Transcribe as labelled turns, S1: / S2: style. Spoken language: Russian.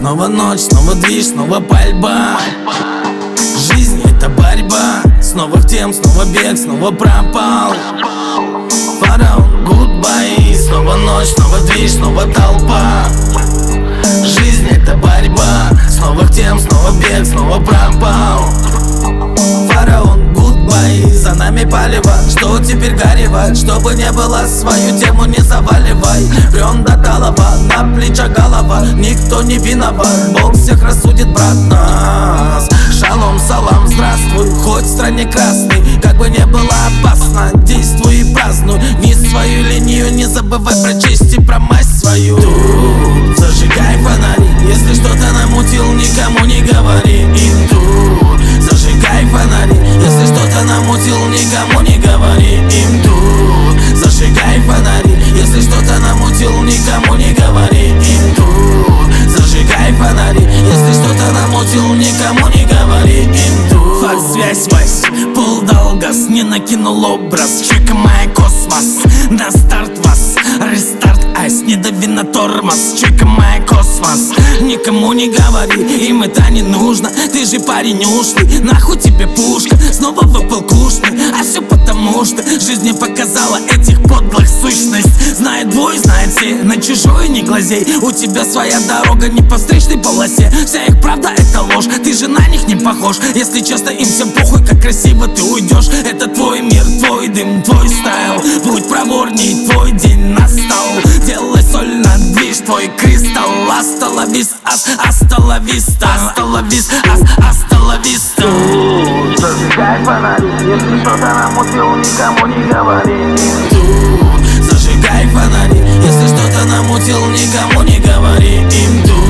S1: снова ночь, снова движ, снова пальба. Жизнь — это борьба, снова в тем, снова бег, снова пропал. Фараон, гудбай, снова ночь, снова движ, снова толпа. Жизнь — это борьба, снова в тем, снова бег, снова пропал. Фараон, гудбай, за нами палево, что теперь горевать? Чтобы не было, свою тему не заваливай. Прём до талого, на плечах голова, никто не виноват, Бог всех рассудит, брат, нас. Шалом, салам, здравствуй, хоть в стране красный, как бы не было опасно, действуй и празднуй. Вниз свою линию, не забывай про честь и про масть свою. Тут зажигай фонари, если что-то намутил, никому не говори. И тут зажигай фонари, если что-то намутил, никому не говори. Им тут зажигай фонари, если что-то намутил, никому не говори. Им тут зажигай фонари, если что-то намутил, никому не говори. Им тут факт, связь, вась, полдал газ, не накинул образ. Чека моя космос, на старт вас, рестарт, айс, не дави на тормоз. Чека моя космос, никому не говори, им это не нужно. Ты же парень ушлый, нахуй тебе пушка, снова выпал кушный. А все потому что жизнь мне показала этих подлых сущность. Знает бой, знает все, на чужой не глазей. У тебя своя дорога не по встречной полосе. Вся их правда это ложь, ты же на них не похож. Если честно, им всем похуй, как красиво ты уйдешь. Это твой мир, твой дым, твой стайл. Будь проворней, твой день настал. Делай соль на движ, твой кристалл. Hasta la vista, hasta la vista, hasta la vista, hasta la vista. Тут зажигай фонари, если что-то намутил, никому не говори. Тут зажигай фонари, если что-то намутил, никому не говори. Им тут